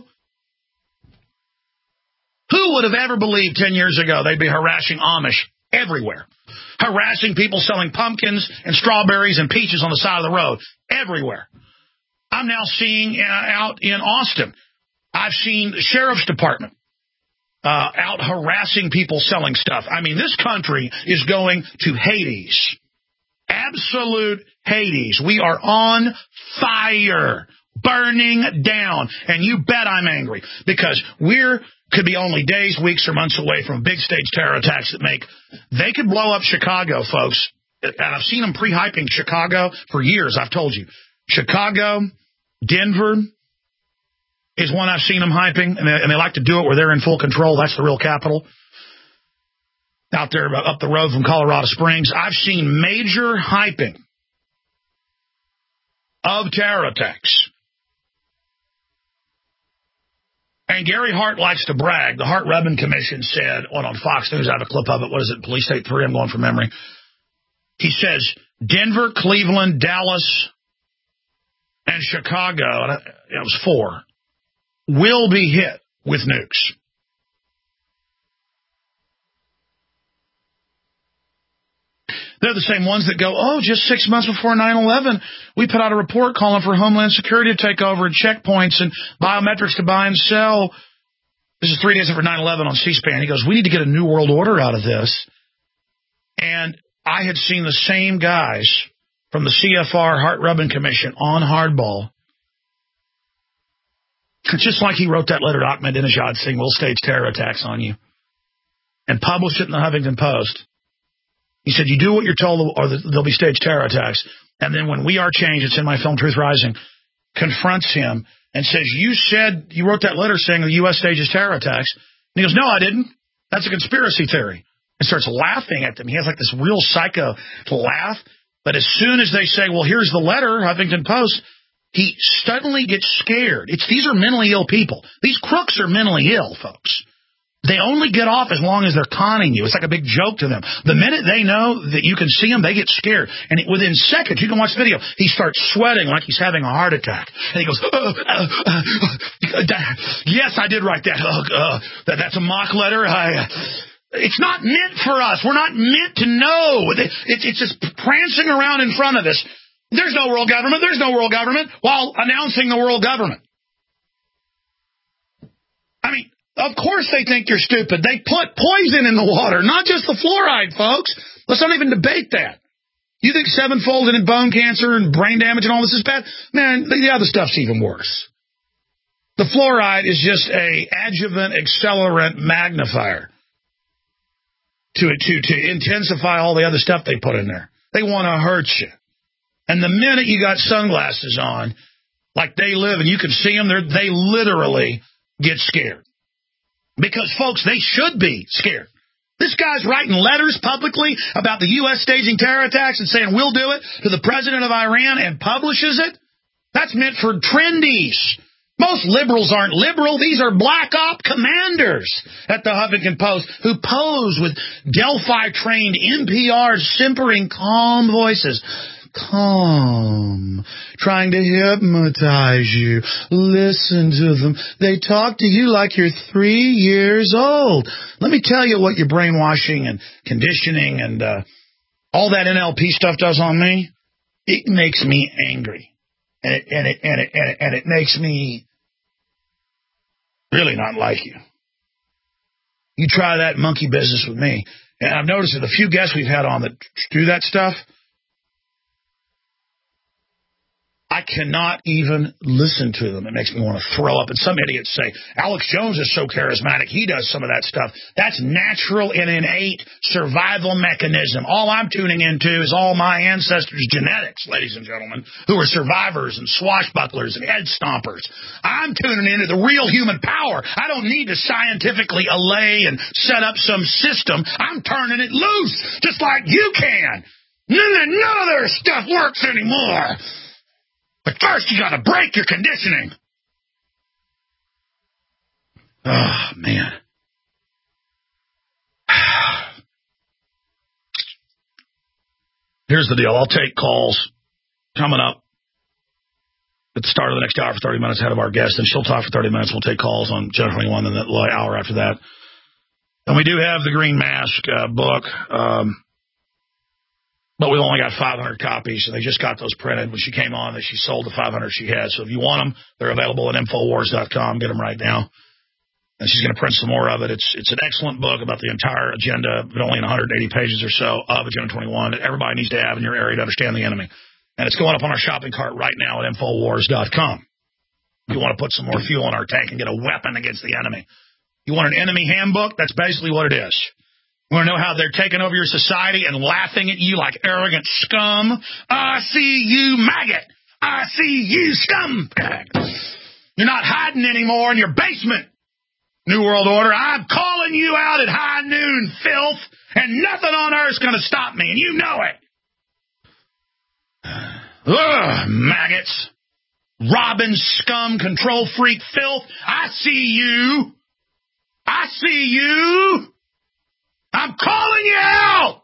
Who would have ever believed ten years ago they'd be harassing Amish everywhere? Harassing people selling pumpkins and strawberries and peaches on the side of the road. Everywhere. I'm now seeing uh, out in Austin, I've seen the sheriff's department uh, out harassing people selling stuff. I mean, this country is going to Hades. Absolute Hades. We are on fire. Burning down. And you bet I'm angry. Because we're could be only days, weeks, or months away from big stage terror attacks that make, they could blow up Chicago, folks. And I've seen them pre-hyping Chicago for years, I've told you. Chicago, Denver is one I've seen them hyping, and they, and they like to do it where they're in full control. That's the real capital. Out there up the road from Colorado Springs, I've seen major hyping of terror attacks. And Gary Hart likes to brag. The Hart-Rubin Commission said, on, on Fox News, I have a clip of it. What is it? Police State three, I'm going from memory. He says, Denver, Cleveland, Dallas, and Chicago, it was four, will be hit with nukes. They're the same ones that go, oh, just six months before nine eleven, we put out a report calling for Homeland Security to take over and checkpoints and biometrics to buy and sell. This is three days after nine eleven on C-SPAN. He goes, we need to get a new world order out of this. And I had seen the same guys from the C F R Heart-Rubbing Commission on Hardball. Just like he wrote that letter to Ahmadinejad saying, we'll stage terror attacks on you, and published it in the Huffington Post. He said, you do what you're told, or there'll be staged terror attacks. And then when We Are Change, it's in my film Truth Rising, confronts him and says, you said, you wrote that letter saying the U S stages terror attacks. And he goes, no, I didn't. That's a conspiracy theory. And starts laughing at them. He has like this real psycho laugh. But as soon as they say, well, here's the letter, Huffington Post, he suddenly gets scared. It's These are mentally ill people. These crooks are mentally ill, folks. They only get off as long as they're conning you. It's like a big joke to them. The minute they know that you can see them, they get scared. And within seconds, you can watch the video, he starts sweating like he's having a heart attack. And he goes, uh, uh, uh, uh, yes, I did write that. Uh, uh, that that's a mock letter. I, uh, it's not meant for us. We're not meant to know. It's, it's just prancing around in front of us. There's no world government. There's no world government while announcing the world government. I mean, of course they think you're stupid. They put poison in the water, not just the fluoride, folks. Let's not even debate that. You think sevenfold and bone cancer and brain damage and all this is bad? Man, the other stuff's even worse. The fluoride is just a adjuvant accelerant magnifier to, to, to intensify all the other stuff they put in there. They want to hurt you. And the minute you got sunglasses on, like they live and you can see them, they literally get scared. Because, folks, they should be scared. This guy's writing letters publicly about the U S staging terror attacks and saying, we'll do it, to the president of Iran, and publishes it. That's meant for trendies. Most liberals aren't liberal. These are black op commanders at the Huffington Post who pose with Delphi-trained N P R's simpering, calm voices. Calm, trying to hypnotize you. Listen to them. They talk to you like you're three years old. Let me tell you what your brainwashing and conditioning and uh, all that N L P stuff does on me. It makes me angry, and it and it and it and it, and it makes me really not like you. You try that monkey business with me, and I've noticed that the few guests we've had on that do that stuff, I cannot even listen to them. It makes me want to throw up. And some idiots say, Alex Jones is so charismatic, he does some of that stuff. That's natural and innate survival mechanism. All I'm tuning into is all my ancestors' genetics, ladies and gentlemen, who are survivors and swashbucklers and head stompers. I'm tuning into the real human power. I don't need to scientifically allay and set up some system. I'm turning it loose, just like you can. None of, none of their stuff works anymore. But first, you got to break your conditioning. Oh, man. Here's the deal. I'll take calls coming up at the start of the next hour for thirty minutes ahead of our guest, and she'll talk for thirty minutes. We'll take calls on Jennifer twenty-one and the hour after that. And we do have the Green Mask uh, book. Um, But we've only got five hundred copies, and they just got those printed. When she came on, that she sold the five hundred she had. So if you want them, they're available at Infowars dot com. Get them right now. And she's going to print some more of it. It's it's an excellent book about the entire agenda, but only in one hundred eighty pages or so of Agenda twenty-one that everybody needs to have in your area to understand the enemy. And it's going up on our shopping cart right now at Infowars dot com. If you want to put some more fuel in our tank and get a weapon against the enemy. You want an enemy handbook? That's basically what it is. You want to know how they're taking over your society and laughing at you like arrogant scum? I see you, maggot. I see you, scumbag. You're not hiding anymore in your basement. New World Order, I'm calling you out at high noon, filth, and nothing on earth's going to stop me, and you know it. Ugh, maggots. Robin, scum, control freak, filth. I see you. I see you. I'm calling you out!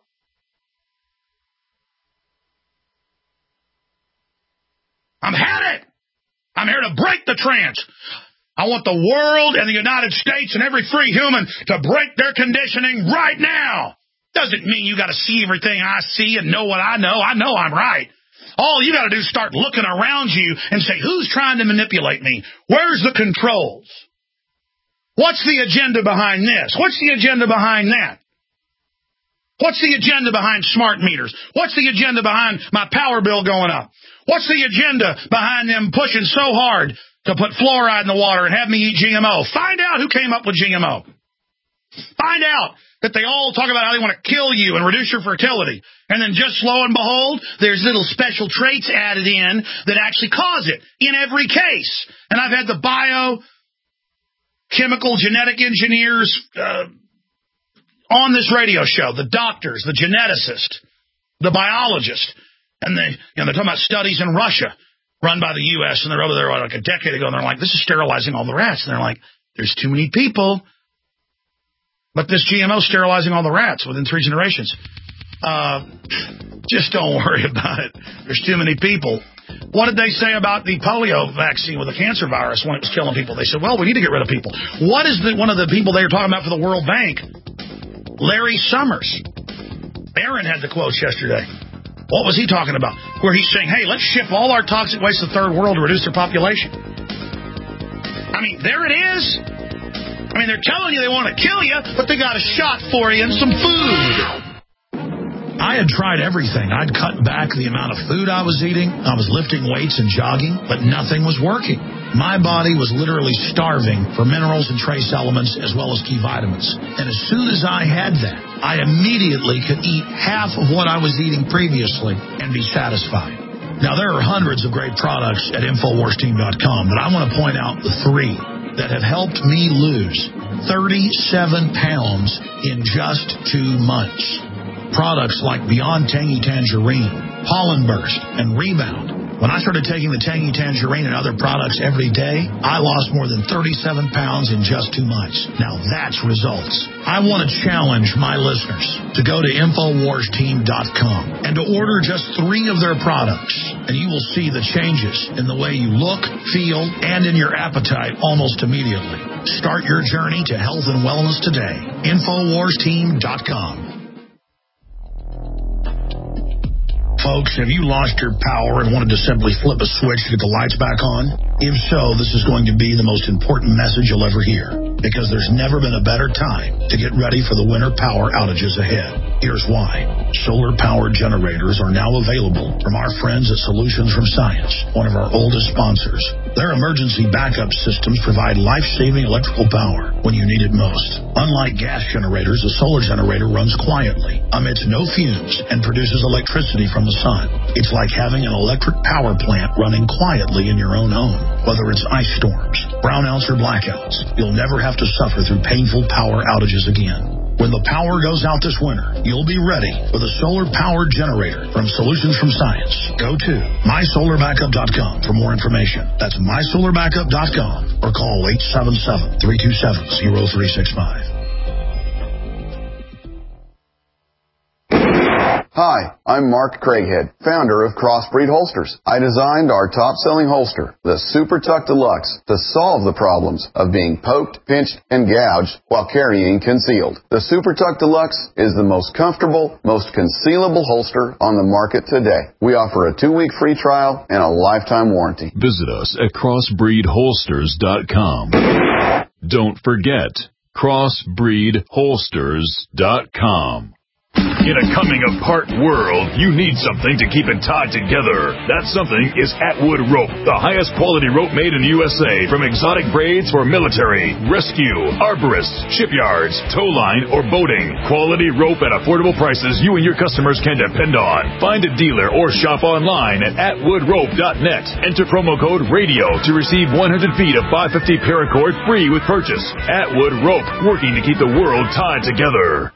I'm had it. I'm here to break the trance. I want the world and the United States and every free human to break their conditioning right now. Doesn't mean you got to see everything I see and know what I know. I know I'm right. All you got to do is start looking around you and say, who's trying to manipulate me? Where's the controls? What's the agenda behind this? What's the agenda behind that? What's the agenda behind smart meters? What's the agenda behind my power bill going up? What's the agenda behind them pushing so hard to put fluoride in the water and have me eat G M O? Find out who came up with G M O. Find out that they all talk about how they want to kill you and reduce your fertility. And then just lo and behold, there's little special traits added in that actually cause it in every case. And I've had the biochemical genetic engineers uh, on this radio show, the doctors, the geneticist, the biologist. And they, you know, they're talking about studies in Russia run by the U S, and they're over there like a decade ago, and they're like, this is sterilizing all the rats. And they're like, there's too many people. But this G M O is sterilizing all the rats within three generations. Uh, just don't worry about it. There's too many people. What did they say about the polio vaccine with the cancer virus when it was killing people? They said, well, we need to get rid of people. What is the, one of the people they were talking about for the World Bank? Larry Summers. Aaron had the quotes yesterday. What was he talking about? Where he's saying, hey, let's ship all our toxic waste to the third world to reduce their population. I mean, there it is. I mean, they're telling you they want to kill you, but they got a shot for you and some food. I had tried everything. I'd cut back the amount of food I was eating. I was lifting weights and jogging, but nothing was working. My body was literally starving for minerals and trace elements as well as key vitamins. And as soon as I had that, I immediately could eat half of what I was eating previously and be satisfied. Now, there are hundreds of great products at Infowars Team dot com, but I want to point out the three that have helped me lose thirty-seven pounds in just two months. Products like Beyond Tangy Tangerine, Pollen Burst, and Rebound. When I started taking the Tangy Tangerine and other products every day, I lost more than thirty-seven pounds in just two months. Now that's results. I want to challenge my listeners to go to Infowars Team dot com and to order just three of their products, and you will see the changes in the way you look, feel, and in your appetite almost immediately. Start your journey to health and wellness today. Infowars Team dot com. Folks, have you lost your power and wanted to simply flip a switch to get the lights back on? If so, this is going to be the most important message you'll ever hear, because there's never been a better time to get ready for the winter power outages ahead. Here's why. Solar-powered generators are now available from our friends at Solutions from Science, one of our oldest sponsors. Their emergency backup systems provide life-saving electrical power when you need it most. Unlike gas generators, a solar generator runs quietly, emits no fumes, and produces electricity from the sun. It's like having an electric power plant running quietly in your own home. Whether it's ice storms, brownouts, or blackouts, you'll never have to suffer through painful power outages again. When the power goes out this winter, you'll be ready with a solar-powered generator from Solutions from Science. Go to my solar backup dot com for more information. That's my solar backup dot com or call eight seven seven, three two seven, zero three six five. Hi, I'm Mark Craighead, founder of Crossbreed Holsters. I designed our top-selling holster, the Super Tuck Deluxe, to solve the problems of being poked, pinched, and gouged while carrying concealed. The Super Tuck Deluxe is the most comfortable, most concealable holster on the market today. We offer a two-week free trial and a lifetime warranty. Visit us at crossbreed holsters dot com. Don't forget, crossbreed holsters dot com. In a coming-apart world, you need something to keep it tied together. That something is Atwood Rope, the highest quality rope made in the U S A, from exotic braids for military, rescue, arborists, shipyards, tow line, or boating. Quality rope at affordable prices you and your customers can depend on. Find a dealer or shop online at atwood rope dot net. Enter promo code RADIO to receive one hundred feet of five fifty paracord free with purchase. Atwood Rope, working to keep the world tied together.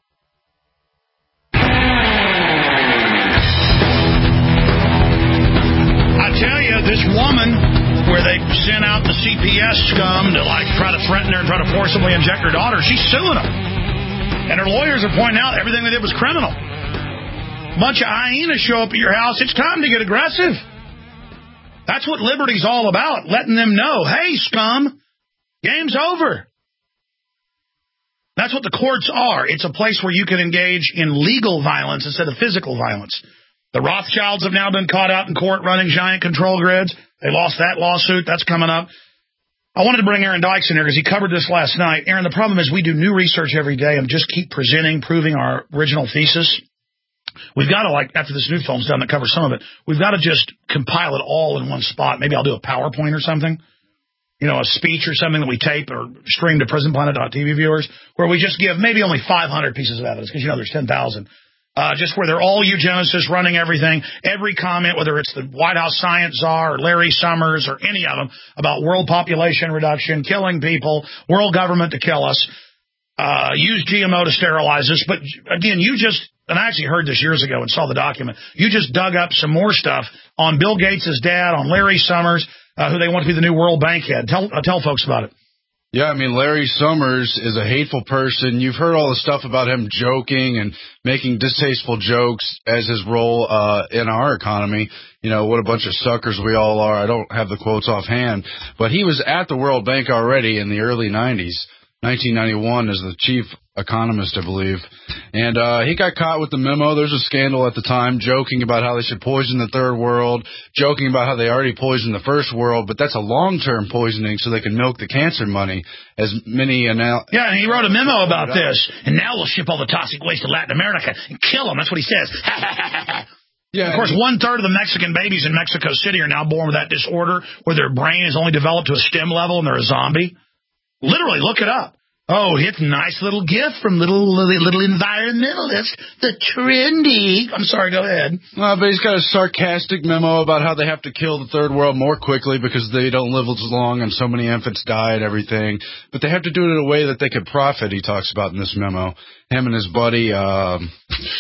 This woman, where they sent out the C P S scum to like try to threaten her and try to forcibly inject her daughter, she's suing them. And her lawyers are pointing out everything they did was criminal. A bunch of hyenas show up at your house. It's time to get aggressive. That's what liberty's all about, letting them know, hey, scum, game's over. That's what the courts are. It's a place where you can engage in legal violence instead of physical violence. The Rothschilds have now been caught out in court running giant control grids. They lost that lawsuit. That's coming up. I wanted to bring Aaron Dykes in here because he covered this last night. Aaron, the problem is we do new research every day and just keep presenting, proving our original thesis. We've got to, like, after this new film's done that covers some of it, we've got to just compile it all in one spot. Maybe I'll do a PowerPoint or something, you know, a speech or something that we tape or stream to prison planet dot t v viewers, where we just give maybe only five hundred pieces of evidence, because, you know, there's ten thousand. Uh, just where they're all eugenicists running everything. Every comment, whether it's the White House science czar or Larry Summers or any of them, about world population reduction, killing people, world government to kill us, uh, use G M O to sterilize us. But, again, you just, and I actually heard this years ago and saw the document, you just dug up some more stuff on Bill Gates' dad, on Larry Summers, uh, who they want to be the new World Bank head. Tell, uh, tell folks about it. Yeah, I mean, Larry Summers is a hateful person. You've heard all the stuff about him joking and making distasteful jokes as his role uh in our economy. You know, what a bunch of suckers we all are. I don't have the quotes offhand. But he was at the World Bank already in the early nineties. nineteen ninety-one as the chief economist, I believe. And uh he got caught with the memo. There's a scandal at the time, joking about how they should poison the third world, joking about how they already poisoned the first world, but that's a long-term poisoning so they can milk the cancer money, as many... Anal- yeah, and he wrote a memo about this. And now we'll ship all the toxic waste to Latin America and kill them. That's what he says. Yeah, of course, one-third of the Mexican babies in Mexico City are now born with that disorder where their brain is only developed to a STEM level and they're a zombie. Literally, look it up. Oh, it's a nice little gift from little little environmentalist, the trendy. I'm sorry, go ahead. Uh, but he's got a sarcastic memo about how they have to kill the third world more quickly because they don't live as long and so many infants die and everything. But they have to do it in a way that they could profit, he talks about in this memo. Him and his buddy... Um,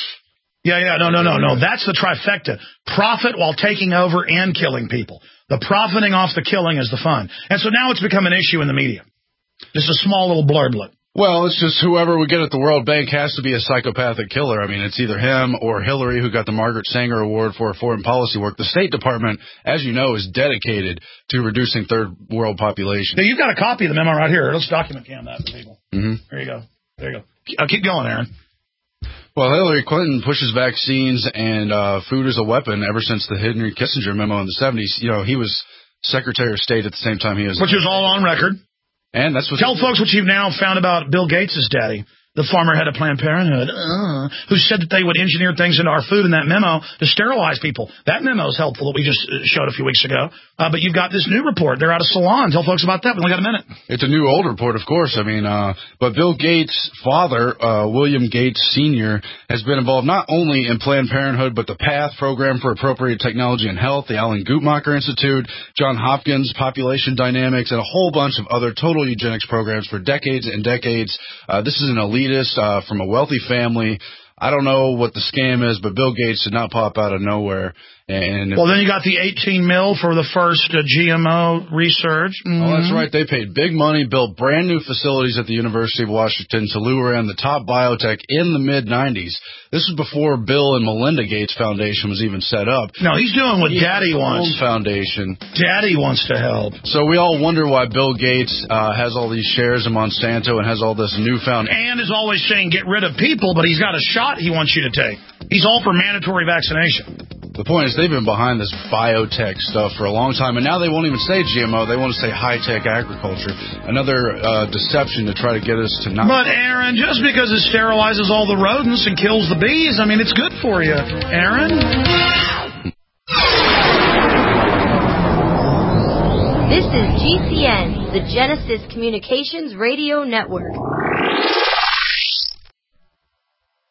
yeah, yeah, no, no, no, no. That's the trifecta. Profit while taking over and killing people. The profiting off the killing is the fun. And so now it's become an issue in the media. Just a small little blurblet. Well, it's just whoever we get at the World Bank has to be a psychopathic killer. I mean, it's either him or Hillary, who got the Margaret Sanger Award for foreign policy work. The State Department, as you know, is dedicated to reducing third world population. Yeah, you've got a copy of the memo right here. Let's document cam that for people. Mm-hmm. There you go. There you go. I'll keep going, Aaron. Well, Hillary Clinton pushes vaccines and uh, food as a weapon ever since the Henry Kissinger memo in the seventies. You know, he was Secretary of State at the same time he was... Which is all on record. And that's what Tell folks what you've now found about Bill Gates' daddy, the former head of Planned Parenthood, uh, who said that they would engineer things into our food in that memo to sterilize people. That memo is helpful that we just showed a few weeks ago. Uh, but you've got this new report. They're out of Salon. Tell folks about that. We only got a minute. It's a new old report, of course. I mean, uh, but Bill Gates' father, uh, William Gates Senior, has been involved not only in Planned Parenthood, but the PATH Program for Appropriate Technology and Health, the Alan Guttmacher Institute, John Hopkins Population Dynamics, and a whole bunch of other total eugenics programs for decades and decades. Uh, this is an elitist uh, from a wealthy family. I don't know what the scam is, but Bill Gates did not pop out of nowhere. And well, then you got the eighteen mil for the first uh, G M O research. Mm-hmm. Oh, that's right. They paid big money, built brand new facilities at the University of Washington to lure in the top biotech in the mid nineties. This was before Bill and Melinda Gates Foundation was even set up. No, he's doing what he Daddy wants. Foundation. Daddy wants to help. So we all wonder why Bill Gates uh, has all these shares in Monsanto and has all this newfound... And is always saying get rid of people, but he's got a shot he wants you to take. He's all for mandatory vaccination. The point is they've been behind this biotech stuff for a long time, and now they won't even say G M O. They want to say high-tech agriculture. Another uh, deception to try to get us to not... But, Aaron, just because it sterilizes all the rodents and kills the bees, I mean, it's good for you. Aaron? This is G C N, the Genesis Communications Radio Network.